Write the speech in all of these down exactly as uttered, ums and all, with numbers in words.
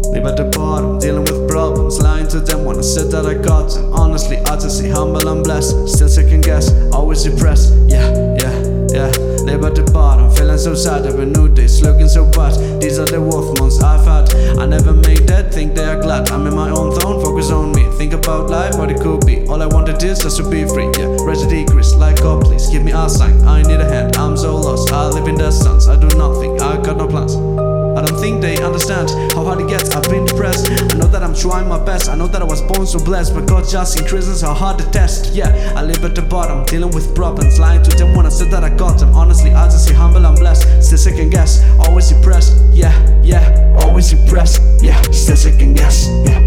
Live at the bottom, dealing with problems, lying to them when I said that I got them. Honestly, I just say humble and blessed, still second guess, always depressed. Yeah, yeah, yeah. Live at the bottom, feeling so sad every new days, looking so bad. These are the wolf months I've had. I never made that, think they are glad. I'm in my own zone, focus on me. Think about life, what it could be. All I wanted is just to be free, yeah. Rest decrease, like God please, give me a sign. I need a hand, I'm so lost. I live in the distance, I do nothing, I got no plans. I don't think they understand how hard it gets, I've been depressed. I know that I'm trying my best, I know that I was born so blessed, but God just increases how hard the test. Yeah, I live at the bottom, dealing with problems, lying to them when I said that I got them. Honestly, I just say humble and blessed, still second guess, always depressed. Yeah, yeah, always depressed. Yeah, still second guess. Yeah.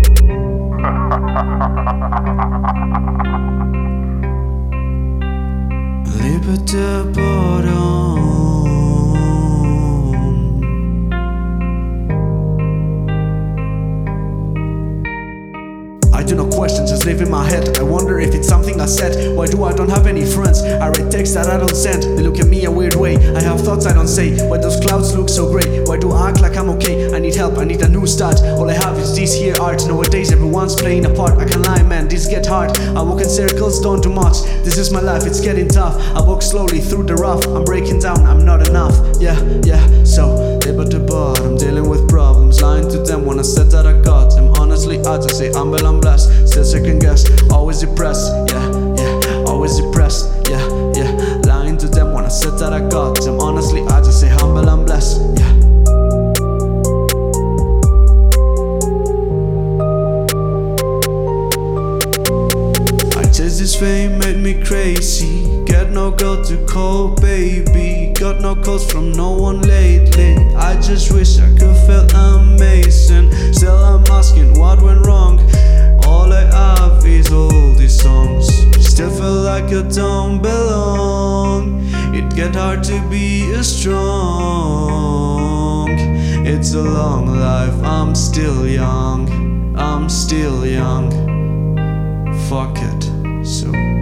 Live at the bottom. I do no questions, just live in my head. I wonder if it's something I said. Why do I don't have any friends? I write texts that I don't send. They look at me a weird way. I have thoughts I don't say. Why those clouds look so gray? Why do I act like I'm okay? I need help, I need a new start. All I have is this here art. Nowadays everyone's playing a part. I can't lie, man, this get hard. I walk in circles, don't do much. This is my life, it's getting tough. I walk slowly through the rough. I'm breaking down, I'm not enough. Yeah, yeah, so live at the bottom, dealing with problems, lying to them when I said that I got them. Honestly, I just say humble and blessed, still second guess, always depressed. Yeah, yeah, always depressed. Yeah, yeah, lying to them when I said that I got them. Honestly, I just say humble and blessed. Yeah. Chase this fame made me crazy. Get no girl to call baby. Got no calls from no one lately. I just wish I could feel amazing. Still I'm asking what went wrong. All I have is all these songs. Still feel like I don't belong. It get hard to be a strong. It's a long life, I'm still young. I'm still young. Fuck it. So